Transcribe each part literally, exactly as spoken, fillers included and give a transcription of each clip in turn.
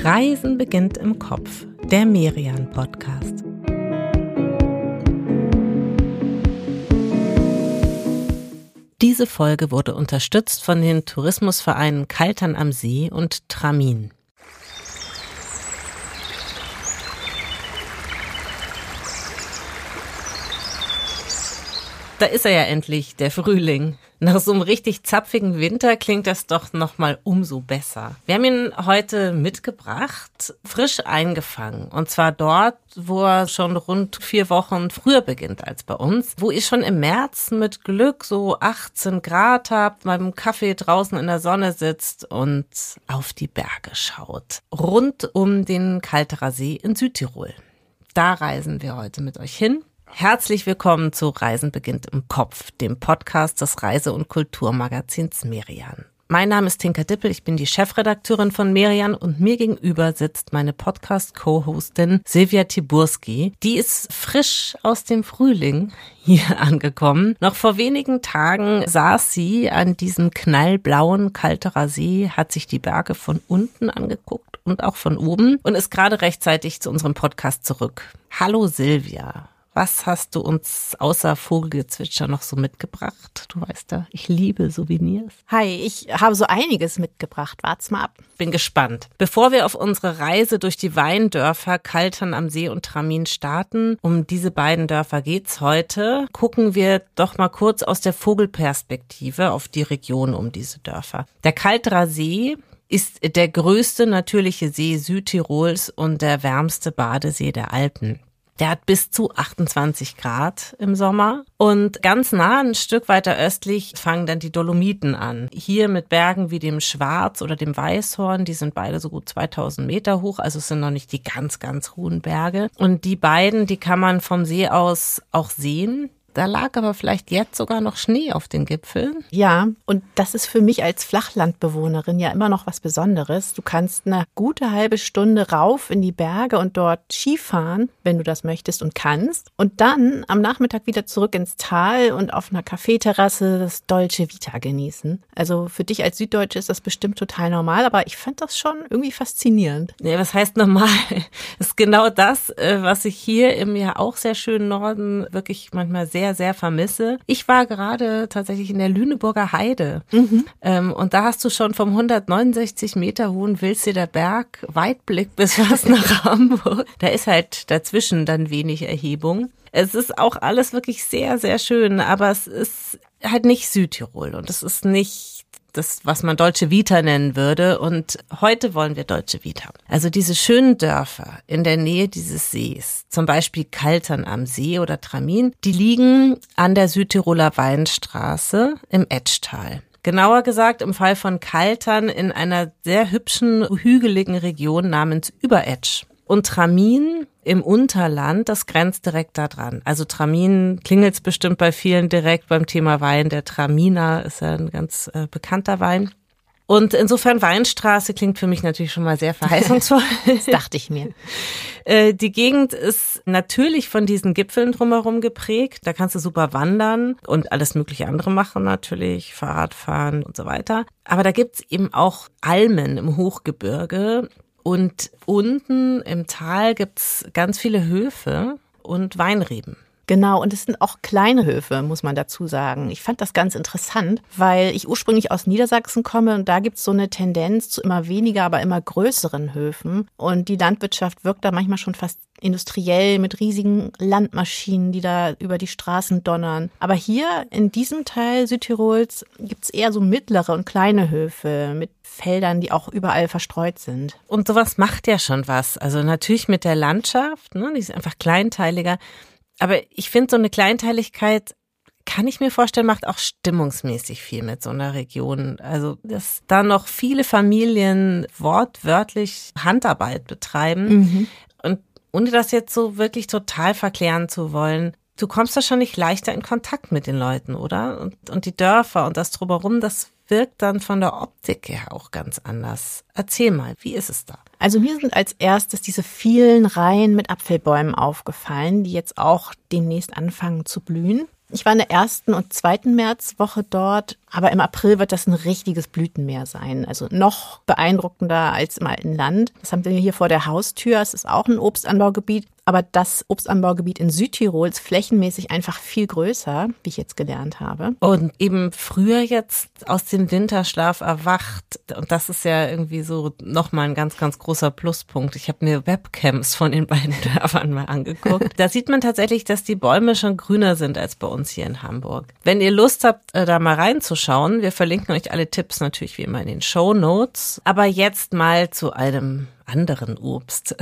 Reisen beginnt im Kopf, der Merian-Podcast. Diese Folge wurde unterstützt von den Tourismusvereinen Kaltern am See und Tramin. Da ist er ja endlich, der Frühling. Nach so einem richtig zapfigen Winter klingt das doch nochmal umso besser. Wir haben ihn heute mitgebracht, frisch eingefangen. Und zwar dort, wo er schon rund vier Wochen früher beginnt als bei uns. Wo ihr schon im März mit Glück so achtzehn Grad habt, beim Kaffee draußen in der Sonne sitzt und auf die Berge schaut. Rund um den Kalterer See in Südtirol. Da reisen wir heute mit euch hin. Herzlich willkommen zu Reisen beginnt im Kopf, dem Podcast des Reise- und Kulturmagazins Merian. Mein Name ist Tinka Dippel, ich bin die Chefredakteurin von Merian und mir gegenüber sitzt meine Podcast-Co-Hostin Silvia Tiburski. Die ist frisch aus dem Frühling hier angekommen. Noch vor wenigen Tagen saß sie an diesem knallblauen Kalterer See, hat sich die Berge von unten angeguckt und auch von oben und ist gerade rechtzeitig zu unserem Podcast zurück. Hallo Silvia. Was hast du uns außer Vogelgezwitscher noch so mitgebracht? Du weißt ja, ich liebe Souvenirs. Hi, ich habe so einiges mitgebracht. Wart's mal ab. Bin gespannt. Bevor wir auf unsere Reise durch die Weindörfer Kaltern am See und Tramin starten, um diese beiden Dörfer geht's heute, gucken wir doch mal kurz aus der Vogelperspektive auf die Region um diese Dörfer. Der Kalterer See ist der größte natürliche See Südtirols und der wärmste Badesee der Alpen. Der hat bis zu achtundzwanzig Grad im Sommer und ganz nah, ein Stück weiter östlich, fangen dann die Dolomiten an. Hier mit Bergen wie dem Schwarz oder dem Weißhorn, die sind beide so gut zweitausend Meter hoch, also es sind noch nicht die ganz, ganz hohen Berge. Und die beiden, die kann man vom See aus auch sehen. Da lag aber vielleicht jetzt sogar noch Schnee auf den Gipfeln. Ja, und das ist für mich als Flachlandbewohnerin ja immer noch was Besonderes. Du kannst eine gute halbe Stunde rauf in die Berge und dort Skifahren, wenn du das möchtest und kannst. Und dann am Nachmittag wieder zurück ins Tal und auf einer Kaffeeterrasse das Dolce Vita genießen. Also für dich als Süddeutsche ist das bestimmt total normal, aber ich fand das schon irgendwie faszinierend. Nee, was heißt normal? Das ist genau das, was ich hier im ja auch sehr schönen Norden wirklich manchmal sehr sehr, sehr vermisse. Ich war gerade tatsächlich in der Lüneburger Heide mhm. ähm, und da hast du schon vom hundertneunundsechzig Meter hohen Wilseder Berg Weitblick bis fast nach Hamburg. Da ist halt dazwischen dann wenig Erhebung. Es ist auch alles wirklich sehr, sehr schön, aber es ist halt nicht Südtirol und es ist nicht das, was man Dolce Vita nennen würde. Und heute wollen wir Dolce Vita. Also diese schönen Dörfer in der Nähe dieses Sees, zum Beispiel Kaltern am See oder Tramin, die liegen an der Südtiroler Weinstraße im Etschtal. Genauer gesagt im Fall von Kaltern in einer sehr hübschen, hügeligen Region namens Überetsch. Und Tramin im Unterland, das grenzt direkt da dran. Also Tramin klingelt's bestimmt bei vielen direkt beim Thema Wein. Der Traminer ist ja ein ganz äh, bekannter Wein. Und insofern Weinstraße klingt für mich natürlich schon mal sehr verheißungsvoll. Das dachte ich mir. Äh, die Gegend ist natürlich von diesen Gipfeln drumherum geprägt. Da kannst du super wandern und alles mögliche andere machen natürlich, Fahrradfahren und so weiter. Aber da gibt's eben auch Almen im Hochgebirge. Und unten im Tal gibt's ganz viele Höfe und Weinreben. Genau, und es sind auch kleine Höfe, muss man dazu sagen. Ich fand das ganz interessant, weil ich ursprünglich aus Niedersachsen komme und da gibt's so eine Tendenz zu immer weniger, aber immer größeren Höfen. Und die Landwirtschaft wirkt da manchmal schon fast industriell mit riesigen Landmaschinen, die da über die Straßen donnern. Aber hier in diesem Teil Südtirols gibt's eher so mittlere und kleine Höfe mit Feldern, die auch überall verstreut sind. Und sowas macht ja schon was. Also natürlich mit der Landschaft, ne, die ist einfach kleinteiliger. Aber ich finde, so eine Kleinteiligkeit, kann ich mir vorstellen, macht auch stimmungsmäßig viel mit so einer Region. Also, dass da noch viele Familien wortwörtlich Handarbeit betreiben. Mhm. Und ohne das jetzt so wirklich total verklären zu wollen, du kommst wahrscheinlich leichter in Kontakt mit den Leuten, oder? Und, und die Dörfer und das Drumherum, das wirkt dann von der Optik her auch ganz anders. Erzähl mal, wie ist es da? Also mir sind als erstes diese vielen Reihen mit Apfelbäumen aufgefallen, die jetzt auch demnächst anfangen zu blühen. Ich war in der ersten und zweiten Märzwoche dort, Aber im April wird das ein richtiges Blütenmeer sein. Also noch beeindruckender als im alten Land. Das haben wir hier vor der Haustür. Es ist auch ein Obstanbaugebiet. Aber das Obstanbaugebiet in Südtirol ist flächenmäßig einfach viel größer, wie ich jetzt gelernt habe. Und eben früher jetzt aus dem Winterschlaf erwacht. Und das ist ja irgendwie so nochmal ein ganz, ganz großer Pluspunkt. Ich habe mir Webcams von den beiden Dörfern mal angeguckt. Da sieht man tatsächlich, dass die Bäume schon grüner sind als bei uns hier in Hamburg. Wenn ihr Lust habt, da mal reinzuschauen, wir verlinken euch alle Tipps natürlich wie immer in den Shownotes. Aber jetzt mal zu einem anderen Obst.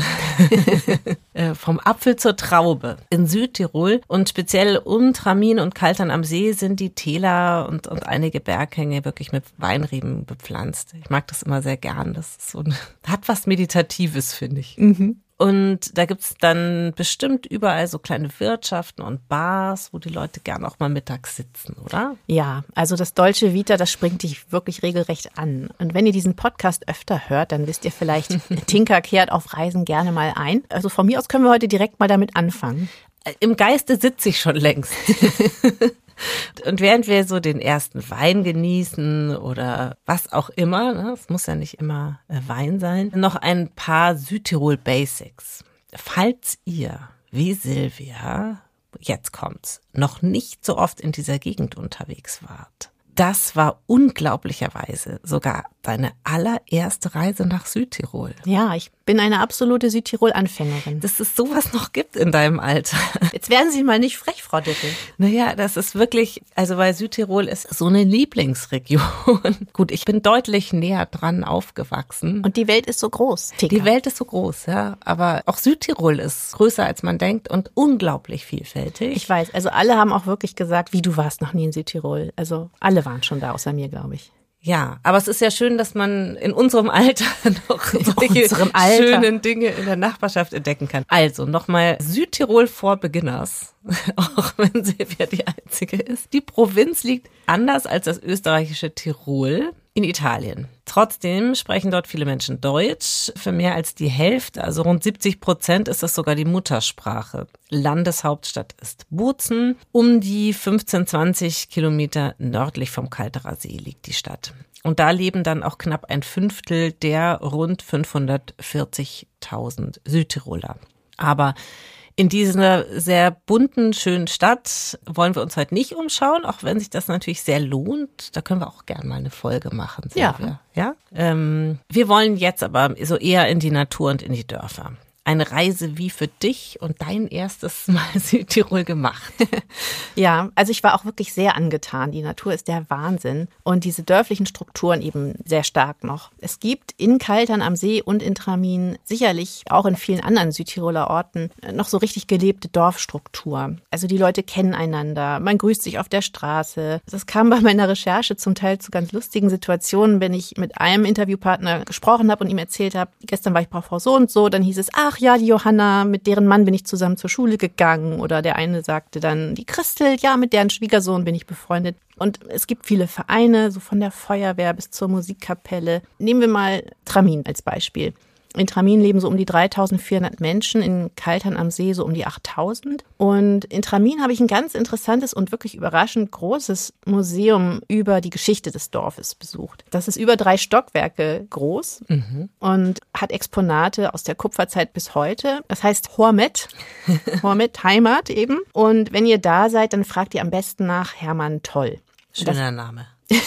Vom Apfel zur Traube. In Südtirol und speziell um Tramin und Kaltern am See sind die Täler und, und einige Berghänge wirklich mit Weinreben bepflanzt. Ich mag das immer sehr gern. Das ist so ein, hat was Meditatives, finde ich. Mhm. Und da gibt's dann bestimmt überall so kleine Wirtschaften und Bars, wo die Leute gern auch mal mittags sitzen, oder? Ja, also das Dolce Vita, das springt dich wirklich regelrecht an. Und wenn ihr diesen Podcast öfter hört, dann wisst ihr vielleicht, Tinka kehrt auf Reisen gerne mal ein. Also von mir aus können wir heute direkt mal damit anfangen. Im Geiste sitze ich schon längst. Und während wir so den ersten Wein genießen oder was auch immer, ne, es muss ja nicht immer Wein sein, noch ein paar Südtirol-Basics. Falls ihr, wie Silvia, jetzt kommt's, noch nicht so oft in dieser Gegend unterwegs wart, das war unglaublicherweise sogar deine allererste Reise nach Südtirol. Ja, ich bin eine absolute Südtirol-Anfängerin. Dass es sowas noch gibt in deinem Alter. Jetzt werden Sie mal nicht frech, Frau Dittel. Naja, das ist wirklich, also weil Südtirol ist so eine Lieblingsregion. Gut, ich bin deutlich näher dran aufgewachsen. Und die Welt ist so groß. Tika. Die Welt ist so groß, ja. Aber auch Südtirol ist größer, als man denkt und unglaublich vielfältig. Ich weiß, also alle haben auch wirklich gesagt, wie du warst noch nie in Südtirol. Also alle waren schon da, außer mir, glaube ich. Ja, aber es ist ja schön, dass man in unserem Alter noch solche Alter. schönen Dinge in der Nachbarschaft entdecken kann. Also nochmal Südtirol for Beginners, auch wenn Silvia die einzige ist. Die Provinz liegt anders als das österreichische Tirol in Italien. Trotzdem sprechen dort viele Menschen Deutsch. Für mehr als die Hälfte, also rund siebzig Prozent, ist das sogar die Muttersprache. Landeshauptstadt ist Bozen. Um die fünfzehn, zwanzig Kilometer nördlich vom Kalterer See liegt die Stadt. Und da leben dann auch knapp ein Fünftel der rund fünfhundertvierzigtausend Südtiroler. Aber in dieser sehr bunten, schönen Stadt wollen wir uns heute nicht umschauen, auch wenn sich das natürlich sehr lohnt. Da können wir auch gerne mal eine Folge machen, Silvia. Ja. ja? Ähm, wir wollen jetzt aber so eher in die Natur und in die Dörfer. Eine Reise wie für dich und dein erstes Mal Südtirol gemacht. Ja, also ich war auch wirklich sehr angetan. Die Natur ist der Wahnsinn und diese dörflichen Strukturen eben sehr stark noch. Es gibt in Kaltern am See und in Tramin, sicherlich auch in vielen anderen Südtiroler Orten, noch so richtig gelebte Dorfstruktur. Also die Leute kennen einander, man grüßt sich auf der Straße. Das kam bei meiner Recherche zum Teil zu ganz lustigen Situationen, wenn ich mit einem Interviewpartner gesprochen habe und ihm erzählt habe, gestern war ich bei Frau so und so, dann hieß es, ach ja, die Johanna, mit deren Mann bin ich zusammen zur Schule gegangen. Oder der eine sagte dann, die Christel, ja, mit deren Schwiegersohn bin ich befreundet. Und es gibt viele Vereine, so von der Feuerwehr bis zur Musikkapelle. Nehmen wir mal Tramin als Beispiel. In Tramin leben so um die dreitausendvierhundert Menschen, in Kaltern am See so um die achttausend. Und in Tramin habe ich ein ganz interessantes und wirklich überraschend großes Museum über die Geschichte des Dorfes besucht. Das ist über drei Stockwerke groß mhm. und hat Exponate aus der Kupferzeit bis heute. Das heißt Hormet, Hormet, Heimat eben. Und wenn ihr da seid, dann fragt ihr am besten nach Hermann Toll. Schöner das, Name.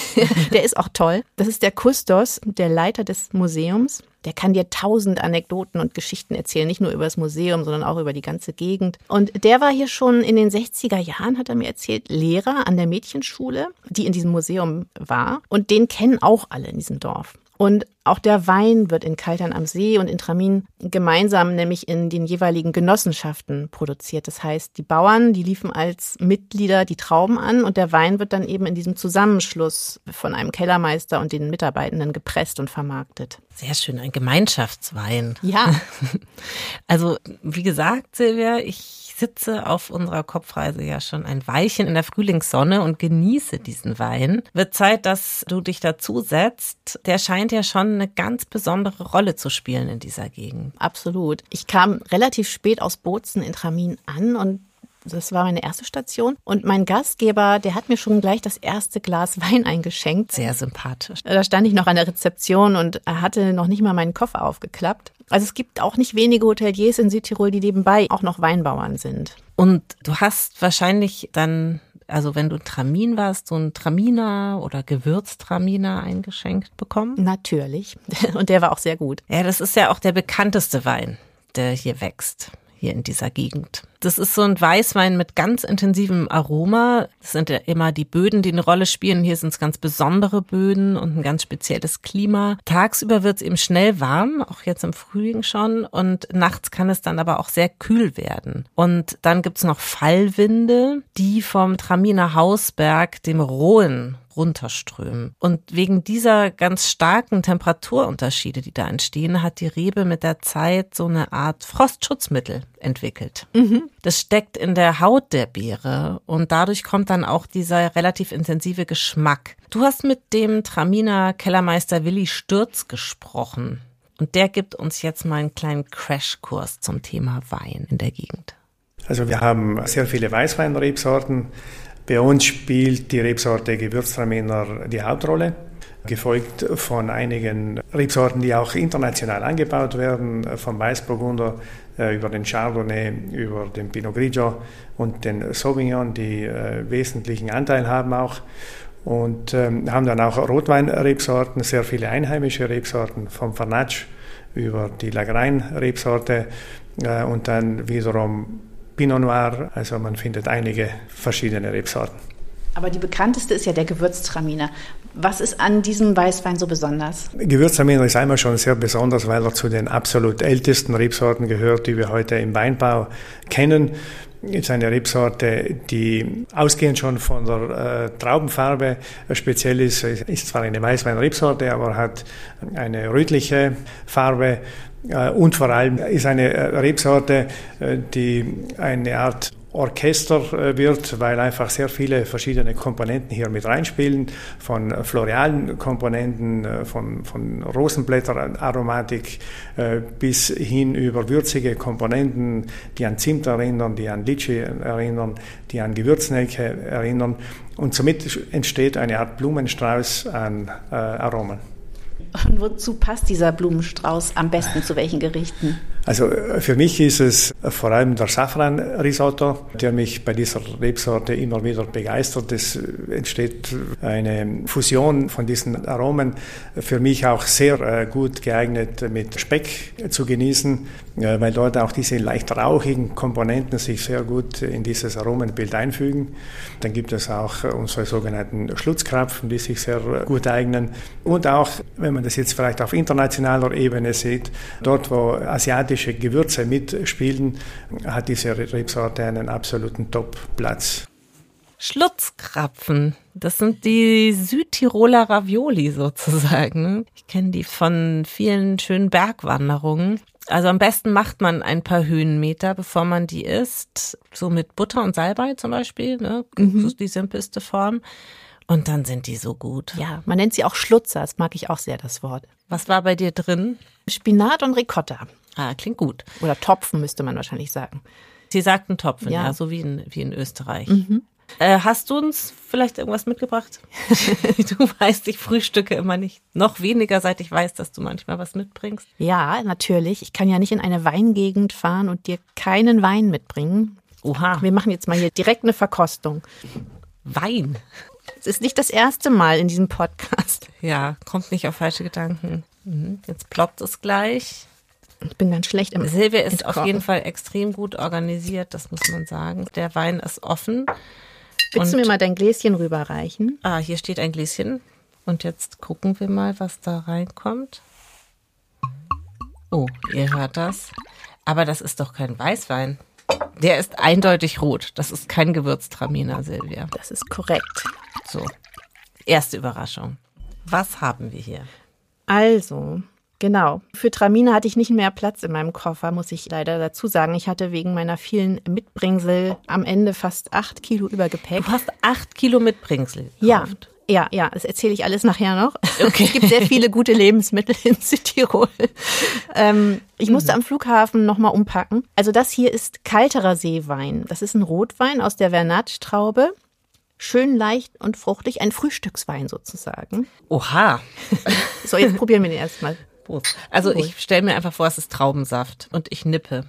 Der ist auch toll. Das ist der Kustos, der Leiter des Museums. Der kann dir tausend Anekdoten und Geschichten erzählen, nicht nur über das Museum, sondern auch über die ganze Gegend. Und der war hier schon in den sechziger Jahren, hat er mir erzählt, Lehrer an der Mädchenschule, die in diesem Museum war. Und den kennen auch alle in diesem Dorf. Und auch der Wein wird in Kaltern am See und in Tramin gemeinsam, nämlich in den jeweiligen Genossenschaften produziert. Das heißt, die Bauern, die liefen als Mitglieder die Trauben an und der Wein wird dann eben in diesem Zusammenschluss von einem Kellermeister und den Mitarbeitenden gepresst und vermarktet. Sehr schön, ein Gemeinschaftswein. Ja. Also, wie gesagt, Silvia, ich sitze auf unserer Kopfreise ja schon ein Weilchen in der Frühlingssonne und genieße diesen Wein. Wird Zeit, dass du dich dazu setzt. Der scheint ja schon eine ganz besondere Rolle zu spielen in dieser Gegend. Absolut. Ich kam relativ spät aus Bozen in Tramin an und Das war meine erste Station. Und mein Gastgeber, der hat mir schon gleich das erste Glas Wein eingeschenkt. Sehr sympathisch. Da stand ich noch an der Rezeption und er hatte noch nicht mal meinen Koffer aufgeklappt. Also es gibt auch nicht wenige Hoteliers in Südtirol, die nebenbei auch noch Weinbauern sind. Und du hast wahrscheinlich dann, also wenn du Tramin warst, so einen Traminer oder Gewürztraminer eingeschenkt bekommen? Natürlich. Und der war auch sehr gut. Ja, das ist ja auch der bekannteste Wein, der hier wächst, hier in dieser Gegend. Das ist so ein Weißwein mit ganz intensivem Aroma. Das sind ja immer die Böden, die eine Rolle spielen. Hier sind es ganz besondere Böden und ein ganz spezielles Klima. Tagsüber wird es eben schnell warm, auch jetzt im Frühling schon. Und nachts kann es dann aber auch sehr kühl werden. Und dann gibt's noch Fallwinde, die vom Traminer Hausberg, dem Rhône, runterströmen. Und wegen dieser ganz starken Temperaturunterschiede, die da entstehen, hat die Rebe mit der Zeit so eine Art Frostschutzmittel entwickelt. Mhm. Das steckt in der Haut der Beere und dadurch kommt dann auch dieser relativ intensive Geschmack. Du hast mit dem Traminer Kellermeister Willi Stürz gesprochen und der gibt uns jetzt mal einen kleinen Crashkurs zum Thema Wein in der Gegend. Also wir haben sehr viele Weißweinrebsorten. Bei uns spielt die Rebsorte Gewürztraminer die Hauptrolle, gefolgt von einigen Rebsorten, die auch international angebaut werden, vom Weißburgunder äh, über den Chardonnay, über den Pinot Grigio und den Sauvignon, die äh, wesentlichen Anteil haben auch. Und ähm, haben dann auch Rotweinrebsorten, sehr viele einheimische Rebsorten, vom Vernatsch über die Lagrein-Rebsorte äh, und dann wiederum Pinot Noir, also man findet einige verschiedene Rebsorten. Aber die bekannteste ist ja der Gewürztraminer. Was ist an diesem Weißwein so besonders? Gewürztraminer ist einmal schon sehr besonders, weil er zu den absolut ältesten Rebsorten gehört, die wir heute im Weinbau kennen. Ist eine Rebsorte, die ausgehend schon von der äh, Traubenfarbe speziell ist. Ist zwar eine Weißwein-Rebsorte, aber hat eine rötliche Farbe. Und vor allem ist eine Rebsorte, die eine Art Orchester wird, weil einfach sehr viele verschiedene Komponenten hier mit reinspielen, von floralen Komponenten, von, von Rosenblätteraromatik bis hin über würzige Komponenten, die an Zimt erinnern, die an Litschi erinnern, die an Gewürznelke erinnern. Und somit entsteht eine Art Blumenstrauß an äh, Aromen. Und wozu passt dieser Blumenstrauß am besten zu welchen Gerichten? Also für mich ist es vor allem der Safran-Risotto, der mich bei dieser Rebsorte immer wieder begeistert. Es entsteht eine Fusion von diesen Aromen, für mich auch sehr gut geeignet mit Speck zu genießen, weil dort auch diese leicht rauchigen Komponenten sich sehr gut in dieses Aromenbild einfügen. Dann gibt es auch unsere sogenannten Schlutzkrapfen, die sich sehr gut eignen. Und auch, wenn man das jetzt vielleicht auf internationaler Ebene sieht, dort wo asiatische Gewürze mitspielen, hat diese Rebsorte einen absoluten Top-Platz. Schlutzkrapfen, das sind die Südtiroler Ravioli sozusagen. Ich kenne die von vielen schönen Bergwanderungen. Also am besten macht man ein paar Höhenmeter, bevor man die isst. So mit Butter und Salbei zum Beispiel, ne? Mhm. Das ist die simpelste Form. Und dann sind die so gut. Ja, man nennt sie auch Schlutzer, das mag ich auch sehr, das Wort. Was war bei dir drin? Spinat und Ricotta. Ah, klingt gut. Oder Topfen müsste man wahrscheinlich sagen. Sie sagten Topfen, ja, ja so wie in, wie in Österreich. Mhm. Äh, hast du uns vielleicht irgendwas mitgebracht? Du weißt, ich frühstücke immer nicht. Noch weniger, seit ich weiß, dass du manchmal was mitbringst. Ja, natürlich. Ich kann ja nicht in eine Weingegend fahren und dir keinen Wein mitbringen. Oha. Wir machen jetzt mal hier direkt eine Verkostung. Wein? Es ist nicht das erste Mal in diesem Podcast. Ja, kommt nicht auf falsche Gedanken. Mhm. Jetzt ploppt es gleich. Ich bin ganz schlecht im Silvia ist Entkochen. auf jeden Fall extrem gut organisiert, das muss man sagen. Der Wein ist offen. Willst du mir mal dein Gläschen rüberreichen? Ah, hier steht ein Gläschen. Und jetzt gucken wir mal, was da reinkommt. Oh, ihr hört das. Aber das ist doch kein Weißwein. Der ist eindeutig rot. Das ist kein Gewürztraminer, Silvia. Das ist korrekt. So, erste Überraschung. Was haben wir hier? Also, genau. Für Traminer hatte ich nicht mehr Platz in meinem Koffer, muss ich leider dazu sagen. Ich hatte wegen meiner vielen Mitbringsel am Ende fast acht Kilo Übergepäck. Du hast acht Kilo Mitbringsel gekauft? Ja, Ja, ja, das erzähle ich alles nachher noch. Okay. Es gibt sehr viele gute Lebensmittel in Südtirol. Ähm, ich musste mhm. am Flughafen nochmal umpacken. Also das hier ist kalterer Seewein. Das ist ein Rotwein aus der Vernatsch-Traube. Schön leicht und fruchtig, ein Frühstückswein sozusagen. Oha. So, jetzt probieren wir den erstmal. Also ich stelle mir einfach vor, es ist Traubensaft und ich nippe.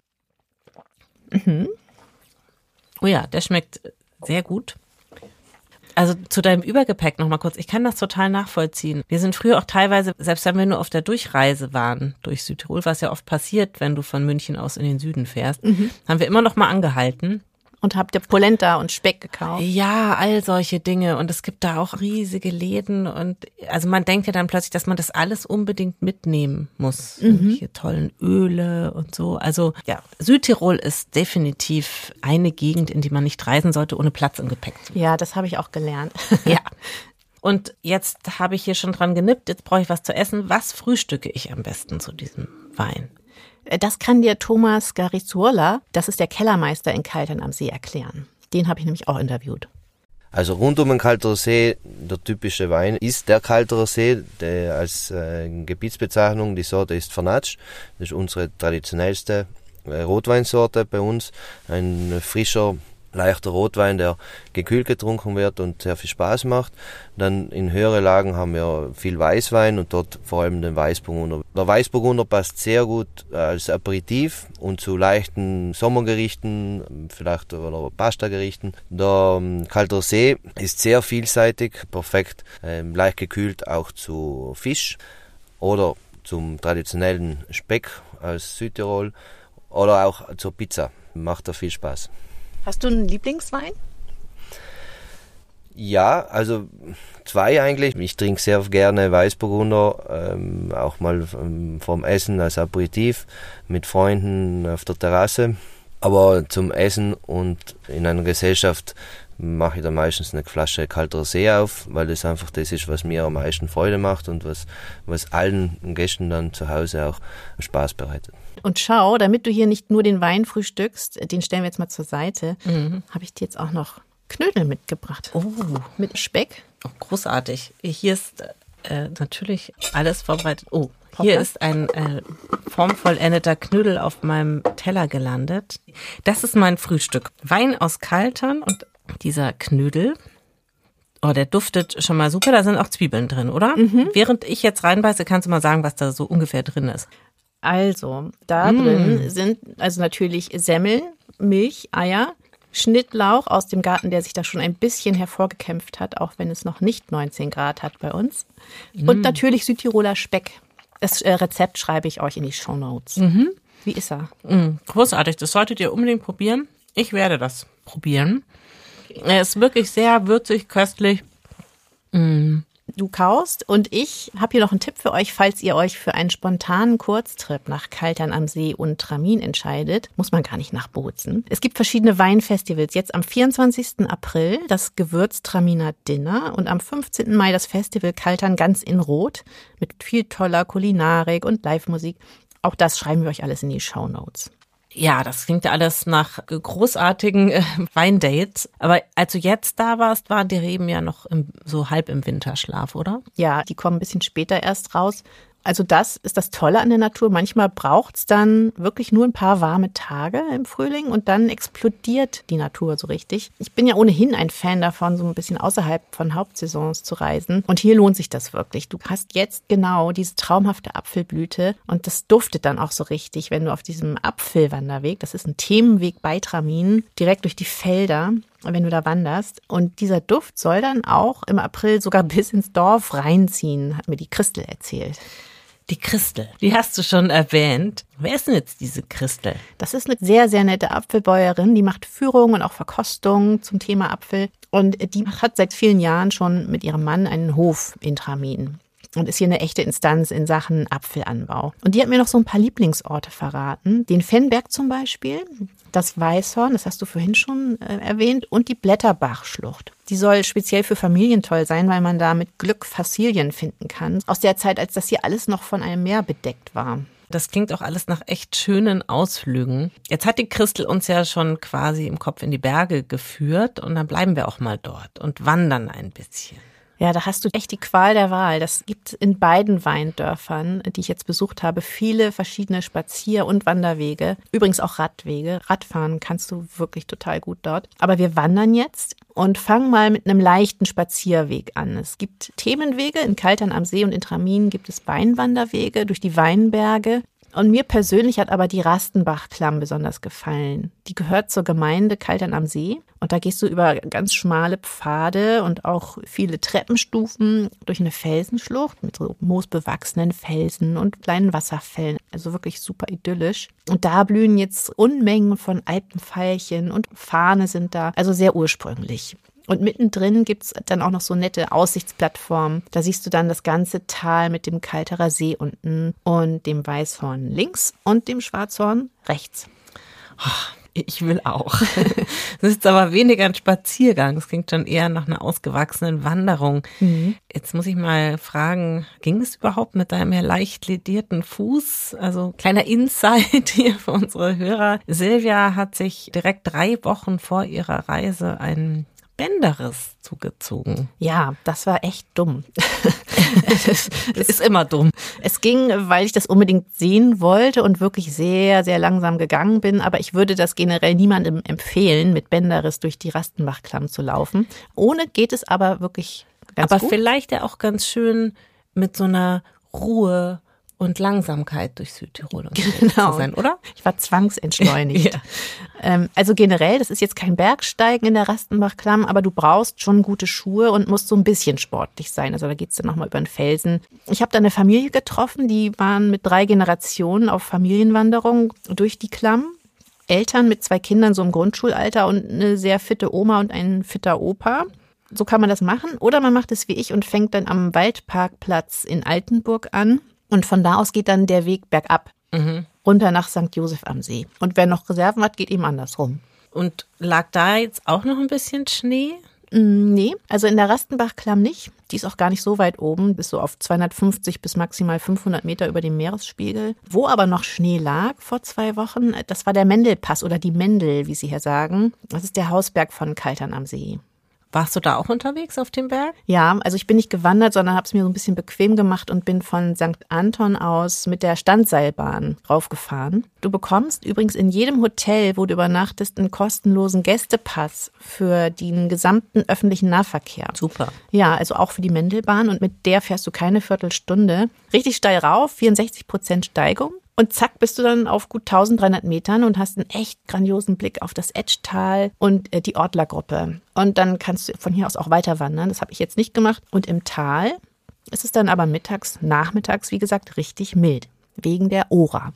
Mhm. Oh ja, der schmeckt sehr gut. Also zu deinem Übergepäck noch mal kurz. Ich kann das total nachvollziehen. Wir sind früher auch teilweise, selbst wenn wir nur auf der Durchreise waren durch Südtirol, was ja oft passiert, wenn du von München aus in den Süden fährst, mhm. haben wir immer noch mal angehalten. Und habt ihr Polenta und Speck gekauft? Ja, all solche Dinge. Und es gibt da auch riesige Läden. Und also man denkt ja dann plötzlich, dass man das alles unbedingt mitnehmen muss. Mhm. Hier tollen Öle und so. Also ja, Südtirol ist definitiv eine Gegend, in die man nicht reisen sollte, ohne Platz im Gepäck zu haben. Ja, das habe ich auch gelernt. Ja. Und jetzt habe ich hier schon dran genippt. Jetzt brauche ich was zu essen. Was frühstücke ich am besten zu diesem Wein? Das kann dir Thomas Garizuola, das ist der Kellermeister in Kaltern am See, erklären. Den habe ich nämlich auch interviewt. Also rund um den Kalterer See, der typische Wein ist der Kalterer See, der als äh, Gebietsbezeichnung, die Sorte ist Vernatsch. Das ist unsere traditionellste äh, Rotweinsorte bei uns. Ein frischer, leichter Rotwein, der gekühlt getrunken wird und sehr viel Spaß macht. Dann in höhere Lagen haben wir viel Weißwein und dort vor allem den Weißburgunder. Der Weißburgunder passt sehr gut als Aperitif und zu leichten Sommergerichten, vielleicht oder Pasta-Gerichten. Der ähm, Kalterer See ist sehr vielseitig, perfekt, ähm, leicht gekühlt auch zu Fisch oder zum traditionellen Speck aus Südtirol oder auch zur Pizza. Macht da viel Spaß. Hast du einen Lieblingswein? Ja, also zwei eigentlich. Ich trinke sehr gerne Weißburgunder, ähm, auch mal ähm, vorm Essen als Aperitif mit Freunden auf der Terrasse. Aber zum Essen und in einer Gesellschaft mache ich dann meistens eine Flasche Kalterer See auf, weil das einfach das ist, was mir am meisten Freude macht und was, was allen Gästen dann zu Hause auch Spaß bereitet. Und schau, damit du hier nicht nur den Wein frühstückst, den stellen wir jetzt mal zur Seite, mhm. habe ich dir jetzt auch noch Knödel mitgebracht. Oh. Mit Speck. Oh, großartig. Hier ist äh, natürlich alles vorbereitet. Oh, hier Hoppa. Ist ein äh, formvollendeter Knödel auf meinem Teller gelandet. Das ist mein Frühstück. Wein aus Kaltern und dieser Knödel. Oh, der duftet schon mal super. Da sind auch Zwiebeln drin, oder? Mhm. Während ich jetzt reinbeiße, kannst du mal sagen, was da so ungefähr drin ist. Also, da mm. drin sind also natürlich Semmeln, Milch, Eier, Schnittlauch aus dem Garten, der sich da schon ein bisschen hervorgekämpft hat, auch wenn es noch nicht neunzehn Grad hat bei uns. Mm. Und natürlich Südtiroler Speck. Das äh, Rezept schreibe ich euch in die Shownotes. Mhm. Wie ist er? Mm, großartig, das solltet ihr unbedingt probieren. Ich werde das probieren. Er ist wirklich sehr würzig, köstlich. Mm. Du kaust und ich habe hier noch einen Tipp für euch, falls ihr euch für einen spontanen Kurztrip nach Kaltern am See und Tramin entscheidet, muss man gar nicht nach Bozen. Es gibt verschiedene Weinfestivals. Jetzt am vierundzwanzigsten April das Gewürztraminer Dinner und am fünfzehnten Mai das Festival Kaltern ganz in Rot mit viel toller Kulinarik und Live-Musik. Auch das schreiben wir euch alles in die Shownotes. Ja, das klingt ja alles nach großartigen äh, Weindates. Aber als du jetzt da warst, waren die Reben ja noch im, so halb im Winterschlaf, oder? Ja, die kommen ein bisschen später erst raus. Also das ist das Tolle an der Natur. Manchmal braucht's dann wirklich nur ein paar warme Tage im Frühling und dann explodiert die Natur so richtig. Ich bin ja ohnehin ein Fan davon, so ein bisschen außerhalb von Hauptsaisons zu reisen. Und hier lohnt sich das wirklich. Du hast jetzt genau diese traumhafte Apfelblüte und das duftet dann auch so richtig, wenn du auf diesem Apfelwanderweg, das ist ein Themenweg bei Tramin, direkt durch die Felder, wenn du da wanderst. Und dieser Duft soll dann auch im April sogar bis ins Dorf reinziehen, hat mir die Christel erzählt. Die Christel, die hast du schon erwähnt. Wer ist denn jetzt diese Christel? Das ist eine sehr, sehr nette Apfelbäuerin, die macht Führungen und auch Verkostungen zum Thema Apfel. Und die hat seit vielen Jahren schon mit ihrem Mann einen Hof in Tramin und ist hier eine echte Instanz in Sachen Apfelanbau. Und die hat mir noch so ein paar Lieblingsorte verraten. Den Fennberg zum Beispiel, das Weißhorn, das hast du vorhin schon äh, erwähnt, und die Blätterbachschlucht. Die soll speziell für Familien toll sein, weil man da mit Glück Fossilien finden kann. Aus der Zeit, als das hier alles noch von einem Meer bedeckt war. Das klingt auch alles nach echt schönen Ausflügen. Jetzt hat die Christel uns ja schon quasi im Kopf in die Berge geführt und dann bleiben wir auch mal dort und wandern ein bisschen. Ja, da hast du echt die Qual der Wahl. Das gibt in beiden Weindörfern, die ich jetzt besucht habe, viele verschiedene Spazier- und Wanderwege. Übrigens auch Radwege. Radfahren kannst du wirklich total gut dort. Aber wir wandern jetzt und fangen mal mit einem leichten Spazierweg an. Es gibt Themenwege. In Kaltern am See und in Tramin gibt es Weinwanderwege durch die Weinberge. Und mir persönlich hat aber die Rastenbach-Klamm besonders gefallen. Die gehört zur Gemeinde Kaltern am See. Und da gehst du über ganz schmale Pfade und auch viele Treppenstufen durch eine Felsenschlucht mit so moosbewachsenen Felsen und kleinen Wasserfällen. Also wirklich super idyllisch. Und da blühen jetzt Unmengen von Alpenveilchen und Farne sind da. Also sehr ursprünglich. Und mittendrin gibt's dann auch noch so nette Aussichtsplattformen. Da siehst du dann das ganze Tal mit dem Kalterer See unten und dem Weißhorn links und dem Schwarzhorn rechts. Ich will auch. Das ist aber weniger ein Spaziergang. Es klingt schon eher nach einer ausgewachsenen Wanderung. Mhm. Jetzt muss ich mal fragen, ging es überhaupt mit deinem ja leicht ledierten Fuß? Also kleiner Insight hier für unsere Hörer. Silvia hat sich direkt drei Wochen vor ihrer Reise einen Bänderriss zugezogen. Ja, das war echt dumm. Das ist immer dumm. Es ging, weil ich das unbedingt sehen wollte und wirklich sehr, sehr langsam gegangen bin. Aber ich würde das generell niemandem empfehlen, mit Bänderriss durch die Rastenbach-Klamm zu laufen. Ohne geht es aber wirklich ganz aber gut. Aber vielleicht ja auch ganz schön mit so einer Ruhe und Langsamkeit durch Südtirol unterwegs genau. zu sein, oder? Ich war zwangsentschleunigt. Ja. ähm, also generell, das ist jetzt kein Bergsteigen in der Rastenbach-Klamm, aber du brauchst schon gute Schuhe und musst so ein bisschen sportlich sein. Also da geht's dann nochmal über den Felsen. Ich habe da eine Familie getroffen, die waren mit drei Generationen auf Familienwanderung durch die Klamm. Eltern mit zwei Kindern so im Grundschulalter und eine sehr fitte Oma und ein fitter Opa. So kann man das machen. Oder man macht es wie ich und fängt dann am Waldparkplatz in Altenburg an. Und von da aus geht dann der Weg bergab, mhm. runter nach Sankt Joseph am See. Und wer noch Reserven hat, geht eben andersrum. Und lag da jetzt auch noch ein bisschen Schnee? Mm, nee, also in der Rastenbach-Klamm nicht. Die ist auch gar nicht so weit oben, bis so auf zweihundertfünfzig bis maximal fünfhundert Meter über dem Meeresspiegel. Wo aber noch Schnee lag vor zwei Wochen, das war der Mendelpass oder die Mendel, wie sie hier sagen. Das ist der Hausberg von Kaltern am See. Warst du da auch unterwegs auf dem Berg? Ja, also ich bin nicht gewandert, sondern habe es mir so ein bisschen bequem gemacht und bin von Sankt Anton aus mit der Standseilbahn raufgefahren. Du bekommst übrigens in jedem Hotel, wo du übernachtest, einen kostenlosen Gästepass für den gesamten öffentlichen Nahverkehr. Super. Ja, also auch für die Mendelbahn und mit der fährst du keine Viertelstunde. Richtig steil rauf, vierundsechzig Prozent Steigung. Und zack, bist du dann auf gut dreizehnhundert Metern und hast einen echt grandiosen Blick auf das Etschtal und äh, die Ortlergruppe. Und dann kannst du von hier aus auch weiter wandern. Das habe ich jetzt nicht gemacht. Und im Tal ist es dann aber mittags, nachmittags, wie gesagt, richtig mild. Wegen der Ora.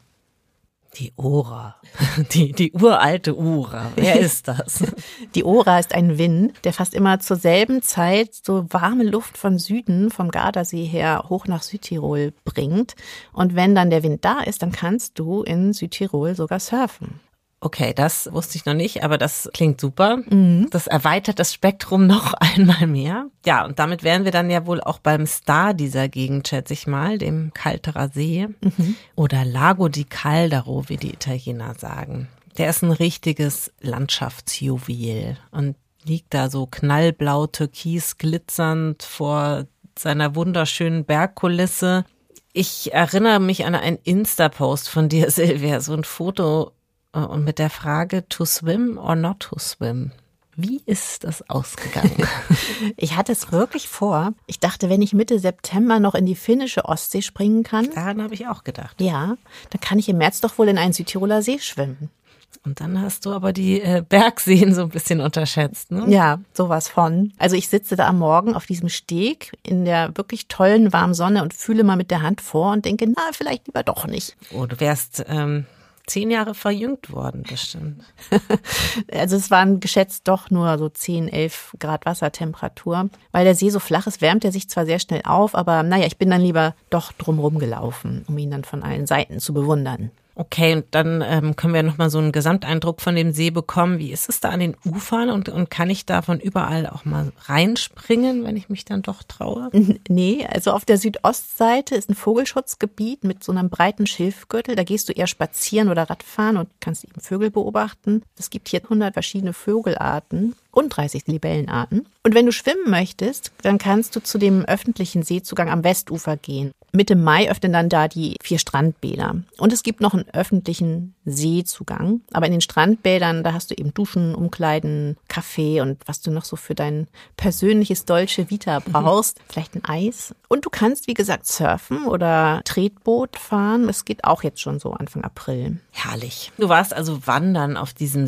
Die Ora. Die, die uralte Ora. Wer ist das? Die Ora ist ein Wind, der fast immer zur selben Zeit so warme Luft von Süden, vom Gardasee her, hoch nach Südtirol bringt. Und wenn dann der Wind da ist, dann kannst du in Südtirol sogar surfen. Okay, das wusste ich noch nicht, aber das klingt super. Mhm. Das erweitert das Spektrum noch einmal mehr. Ja, und damit wären wir dann ja wohl auch beim Star dieser Gegend, schätze ich mal, dem Kalterer See. Mhm. Oder Lago di Caldaro, wie die Italiener sagen. Der ist ein richtiges Landschaftsjuwel und liegt da so knallblau türkis glitzernd vor seiner wunderschönen Bergkulisse. Ich erinnere mich an einen Insta-Post von dir, Silvia, so ein Foto und mit der Frage, to swim or not to swim? Wie ist das ausgegangen? Ich hatte es wirklich vor. Ich dachte, wenn ich Mitte September noch in die finnische Ostsee springen kann. Daran habe ich auch gedacht. Ja, dann kann ich im März doch wohl in einen Südtiroler See schwimmen. Und dann hast du aber die äh, Bergseen so ein bisschen unterschätzt, ne? Ja, sowas von. Also ich sitze da am Morgen auf diesem Steg in der wirklich tollen warmen Sonne und fühle mal mit der Hand vor und denke, na, vielleicht lieber doch nicht. Oh, du wärst ähm, zehn Jahre verjüngt worden, bestimmt. Also es waren geschätzt doch nur so zehn, elf Grad Wassertemperatur. Weil der See so flach ist, wärmt er sich zwar sehr schnell auf, aber naja, ich bin dann lieber doch drumherum gelaufen, um ihn dann von allen Seiten zu bewundern. Okay, und dann ähm, können wir nochmal so einen Gesamteindruck von dem See bekommen. Wie ist es da an den Ufern und, und kann ich da von überall auch mal reinspringen, wenn ich mich dann doch traue? Nee, also auf der Südostseite ist ein Vogelschutzgebiet mit so einem breiten Schilfgürtel. Da gehst du eher spazieren oder Radfahren und kannst eben Vögel beobachten. Es gibt hier hundert verschiedene Vogelarten und dreißig Libellenarten. Und wenn du schwimmen möchtest, dann kannst du zu dem öffentlichen Seezugang am Westufer gehen. Mitte Mai öffnen dann da die vier Strandbäder. Und es gibt noch einen öffentlichen Seezugang. Aber in den Strandbädern, da hast du eben Duschen, Umkleiden, Kaffee und was du noch so für dein persönliches Dolce Vita brauchst. Vielleicht ein Eis. Und du kannst, wie gesagt, surfen oder Tretboot fahren. Das geht auch jetzt schon so Anfang April. Herrlich. Du warst also wandern auf diesem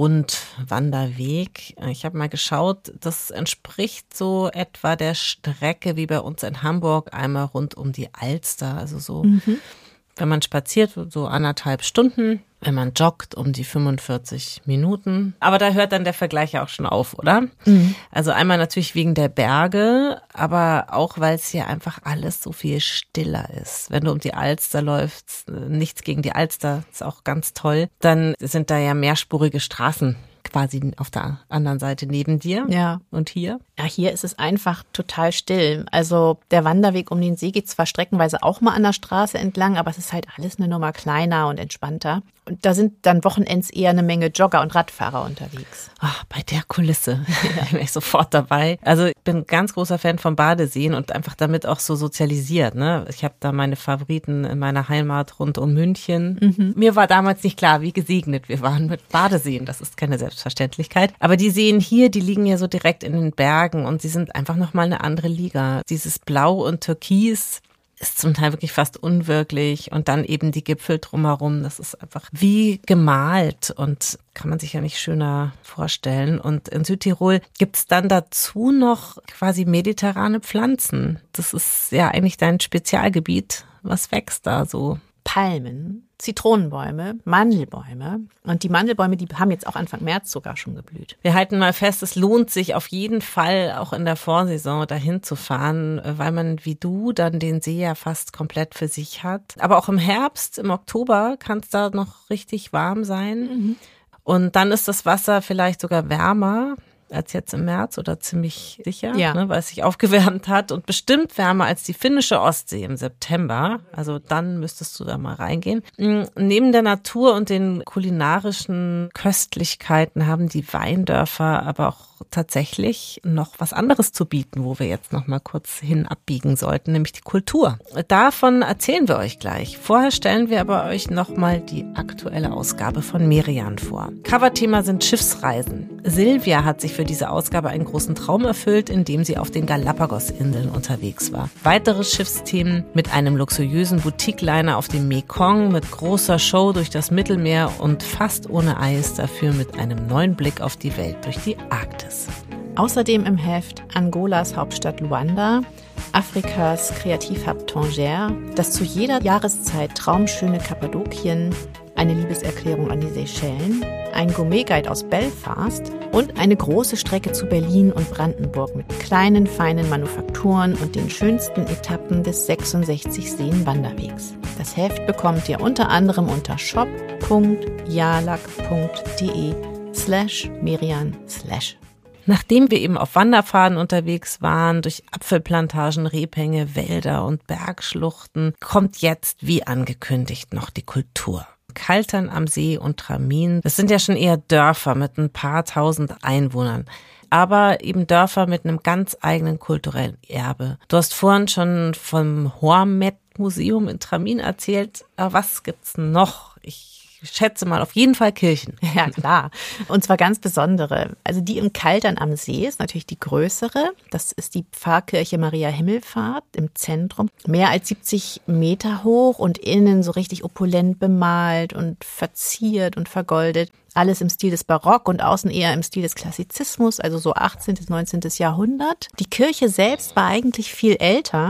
Seerund-Wanderweg. Ich habe mal geschaut, das entspricht so etwa der Strecke wie bei uns in Hamburg, einmal rund um die Alster. Also so, mhm. wenn man spaziert, so anderthalb Stunden. Wenn man joggt, um die fünfundvierzig Minuten. Aber da hört dann der Vergleich ja auch schon auf, oder? Mhm. Also einmal natürlich wegen der Berge, aber auch, weil es hier einfach alles so viel stiller ist. Wenn du um die Alster läufst, nichts gegen die Alster, ist auch ganz toll, dann sind da ja mehrspurige Straßen quasi auf der anderen Seite neben dir. Ja. Und hier? Ja, hier ist es einfach total still. Also der Wanderweg um den See geht zwar streckenweise auch mal an der Straße entlang, aber es ist halt alles eine Nummer kleiner und entspannter. Und da sind dann wochenends eher eine Menge Jogger und Radfahrer unterwegs. Ach, bei der Kulisse bin ich sofort dabei. Also ich bin ein ganz großer Fan von Badeseen und einfach damit auch so sozialisiert. Ne? Ich habe da meine Favoriten in meiner Heimat rund um München. Mhm. Mir war damals nicht klar, wie gesegnet wir waren mit Badeseen. Das ist keine Selbstverständlichkeit. Aber die Seen hier, die liegen ja so direkt in den Bergen und sie sind einfach nochmal eine andere Liga. Dieses Blau und Türkis ist zum Teil wirklich fast unwirklich und dann eben die Gipfel drumherum, das ist einfach wie gemalt und kann man sich ja nicht schöner vorstellen. Und in Südtirol gibt's dann dazu noch quasi mediterrane Pflanzen. Das ist ja eigentlich dein Spezialgebiet. Was wächst da so? Palmen, Zitronenbäume, Mandelbäume. Und die Mandelbäume, die haben jetzt auch Anfang März sogar schon geblüht. Wir halten mal fest, es lohnt sich auf jeden Fall auch in der Vorsaison dahin zu fahren, weil man wie du dann den See ja fast komplett für sich hat. Aber auch im Herbst, im Oktober kann es da noch richtig warm sein. Mhm. Und dann ist das Wasser vielleicht sogar wärmer als jetzt im März oder ziemlich sicher, ja. ne, weil es sich aufgewärmt hat und bestimmt wärmer als die finnische Ostsee im September. Also dann müsstest du da mal reingehen. Neben der Natur und den kulinarischen Köstlichkeiten haben die Weindörfer aber auch tatsächlich noch was anderes zu bieten, wo wir jetzt noch mal kurz hin abbiegen sollten, nämlich die Kultur. Davon erzählen wir euch gleich. Vorher stellen wir aber euch noch mal die aktuelle Ausgabe von Merian vor. Coverthema sind Schiffsreisen. Silvia hat sich für diese Ausgabe einen großen Traum erfüllt, indem sie auf den Galapagos-Inseln unterwegs war. Weitere Schiffsthemen mit einem luxuriösen Boutique-Liner auf dem Mekong, mit großer Show durch das Mittelmeer und fast ohne Eis, dafür mit einem neuen Blick auf die Welt durch die Arktis. Außerdem im Heft Angolas Hauptstadt Luanda, Afrikas Kreativhub Tanger, das zu jeder Jahreszeit traumschöne Kappadokien, eine Liebeserklärung an die Seychellen, ein Gourmet-Guide aus Belfast und eine große Strecke zu Berlin und Brandenburg mit kleinen, feinen Manufakturen und den schönsten Etappen des sechsundsechzig Seen Wanderwegs. Das Heft bekommt ihr unter anderem unter shop punkt jalak punkt de slash Merian slash. Nachdem wir eben auf Wanderpfaden unterwegs waren, durch Apfelplantagen, Rebhänge, Wälder und Bergschluchten, kommt jetzt, wie angekündigt, noch die Kultur. Kaltern am See und Tramin, das sind ja schon eher Dörfer mit ein paar tausend Einwohnern, aber eben Dörfer mit einem ganz eigenen kulturellen Erbe. Du hast vorhin schon vom Hormet-Museum in Tramin erzählt, aber was gibt's noch? Ich Ich schätze mal auf jeden Fall Kirchen. Ja, klar. Und zwar ganz besondere. Also die im Kaltern am See ist natürlich die größere. Das ist die Pfarrkirche Maria Himmelfahrt im Zentrum. Mehr als siebzig Meter hoch und innen so richtig opulent bemalt und verziert und vergoldet. Alles im Stil des Barock und außen eher im Stil des Klassizismus, also so achtzehnten bis neunzehnten Jahrhundert. Die Kirche selbst war eigentlich viel älter.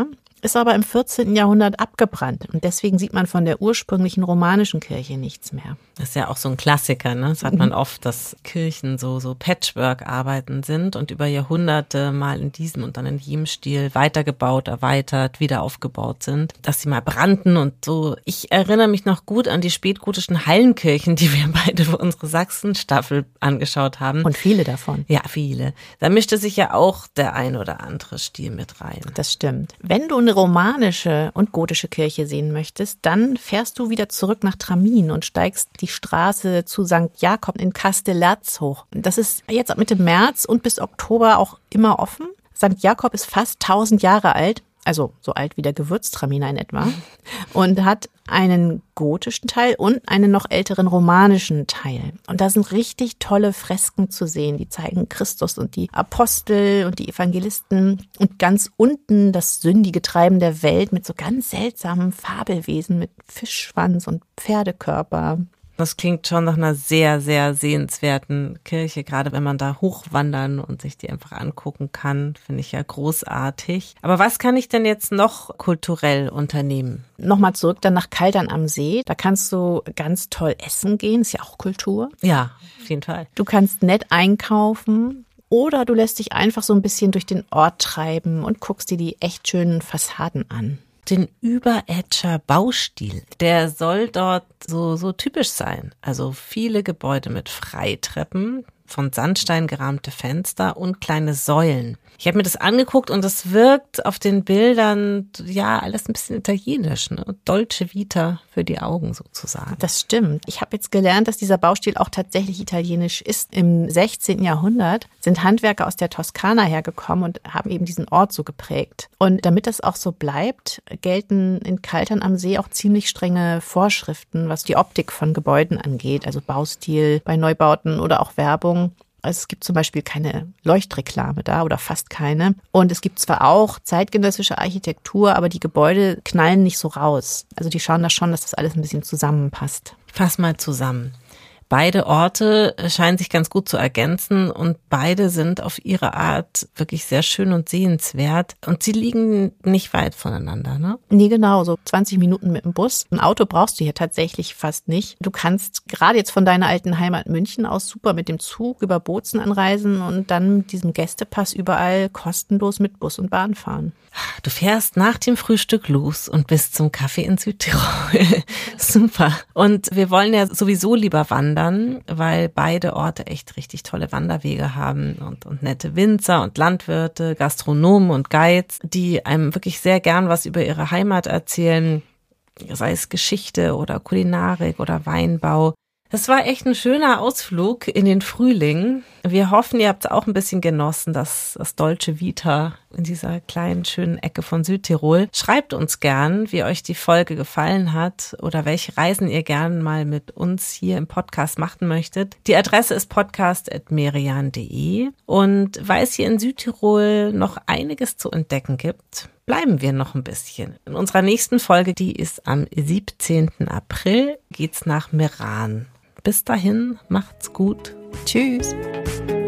ist aber im vierzehnten Jahrhundert abgebrannt. Und deswegen sieht man von der ursprünglichen romanischen Kirche nichts mehr. Das ist ja auch so ein Klassiker, ne? Das hat man oft, dass Kirchen so, so Patchwork-Arbeiten sind und über Jahrhunderte mal in diesem und dann in jenem Stil weitergebaut, erweitert, wieder aufgebaut sind, dass sie mal brannten und so. Ich erinnere mich noch gut an die spätgotischen Hallenkirchen, die wir beide für unsere Sachsen-Staffel angeschaut haben. Und viele davon. Ja, viele. Da mischte sich ja auch der ein oder andere Stil mit rein. Das stimmt. Wenn du eine romanische und gotische Kirche sehen möchtest, dann fährst du wieder zurück nach Tramin und steigst die Straße zu Sankt Jakob in Castellerz hoch. Das ist jetzt ab Mitte März und bis Oktober auch immer offen. Sankt Jakob ist fast tausend Jahre alt, also so alt wie der Gewürztraminer in etwa, und hat einen gotischen Teil und einen noch älteren romanischen Teil. Und da sind richtig tolle Fresken zu sehen, die zeigen Christus und die Apostel und die Evangelisten und ganz unten das sündige Treiben der Welt mit so ganz seltsamen Fabelwesen mit Fischschwanz und Pferdekörper. Das klingt schon nach einer sehr, sehr sehenswerten Kirche, gerade wenn man da hochwandern und sich die einfach angucken kann, finde ich ja großartig. Aber was kann ich denn jetzt noch kulturell unternehmen? Nochmal zurück dann nach Kaldern am See. Da kannst du ganz toll essen gehen, ist ja auch Kultur. Ja, auf jeden Fall. Du kannst nett einkaufen. Oder du lässt dich einfach so ein bisschen durch den Ort treiben und guckst dir die echt schönen Fassaden an. Den Überetscher Baustil, der soll dort so, so typisch sein. Also viele Gebäude mit Freitreppen, von Sandstein gerahmte Fenster und kleine Säulen. Ich habe mir das angeguckt und es wirkt auf den Bildern, ja, alles ein bisschen italienisch, ne? Dolce Vita für die Augen sozusagen. Das stimmt. Ich habe jetzt gelernt, dass dieser Baustil auch tatsächlich italienisch ist. Im sechzehnten Jahrhundert sind Handwerker aus der Toskana hergekommen und haben eben diesen Ort so geprägt. Und damit das auch so bleibt, gelten in Kaltern am See auch ziemlich strenge Vorschriften, was die Optik von Gebäuden angeht, also Baustil bei Neubauten oder auch Werbung. Also es gibt zum Beispiel keine Leuchtreklame da oder fast keine. Und es gibt zwar auch zeitgenössische Architektur, aber die Gebäude knallen nicht so raus. Also die schauen da schon, dass das alles ein bisschen zusammenpasst. Fass mal zusammen. Beide Orte scheinen sich ganz gut zu ergänzen und beide sind auf ihre Art wirklich sehr schön und sehenswert. Und sie liegen nicht weit voneinander, ne? Nee, genau, so zwanzig Minuten mit dem Bus. Ein Auto brauchst du hier tatsächlich fast nicht. Du kannst gerade jetzt von deiner alten Heimat München aus super mit dem Zug über Bozen anreisen und dann mit diesem Gästepass überall kostenlos mit Bus und Bahn fahren. Du fährst nach dem Frühstück los und bist zum Kaffee in Südtirol. Super. Und wir wollen ja sowieso lieber wandern, weil beide Orte echt richtig tolle Wanderwege haben und, und nette Winzer und Landwirte, Gastronomen und Guides, die einem wirklich sehr gern was über ihre Heimat erzählen, sei es Geschichte oder Kulinarik oder Weinbau. Das war echt ein schöner Ausflug in den Frühling. Wir hoffen, ihr habt es auch ein bisschen genossen, das, das Dolce Vita in dieser kleinen, schönen Ecke von Südtirol. Schreibt uns gern, wie euch die Folge gefallen hat oder welche Reisen ihr gern mal mit uns hier im Podcast machen möchtet. Die Adresse ist podcast at merian punkt de und weil es hier in Südtirol noch einiges zu entdecken gibt, bleiben wir noch ein bisschen. In unserer nächsten Folge, die ist am siebzehnten April, geht's nach Meran. Bis dahin, macht's gut. Tschüss.